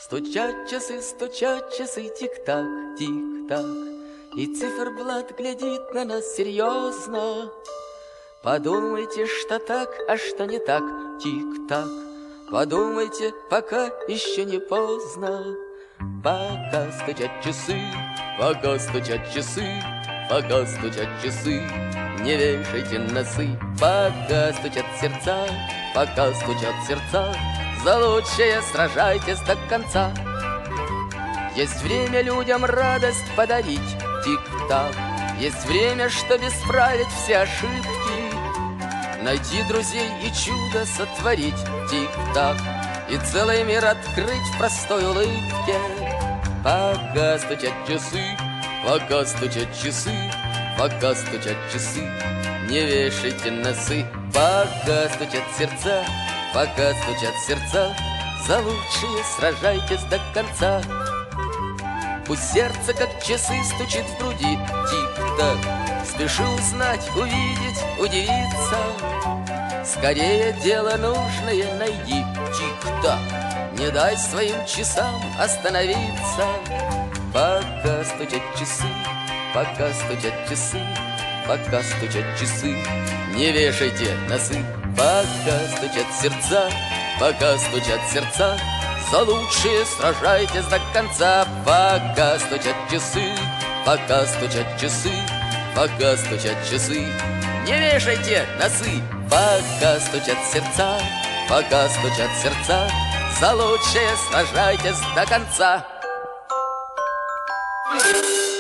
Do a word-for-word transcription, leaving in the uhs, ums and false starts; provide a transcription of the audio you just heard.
Стучат часы, стучат часы, тик-так, тик-так, и циферблат глядит на нас серьезно. Подумайте, что так, а что не так, тик-так. Подумайте, пока еще не поздно. Пока стучат часы, пока стучат часы, пока стучат часы, не вешайте носы. Пока стучат сердца, пока стучат сердца, за лучшее сражайтесь до конца. Есть время людям радость подарить, тик-так. Есть время, чтобы исправить все ошибки, найти друзей и чудо сотворить, тик-так, и целый мир открыть в простой улыбке. Пока стучат часы, пока стучат часы, пока стучат часы, не вешайте носы. Пока стучат сердца, пока стучат сердца, за лучшее сражайтесь до конца. Пусть сердце, как часы, стучит в груди, тик-так. Спеши узнать, увидеть, удивиться. Скорее дело нужное найди, тик-так. Не дай своим часам остановиться. Пока стучат часы, пока стучат часы, пока стучат часы, не вешайте носы. Пока стучат сердца, пока стучат сердца, за лучшее сражайтесь до конца. Пока стучат часы, пока стучат часы, пока стучат часы, не вешайте носы. Пока стучат сердца, пока стучат сердца, за лучшее сражайтесь до конца.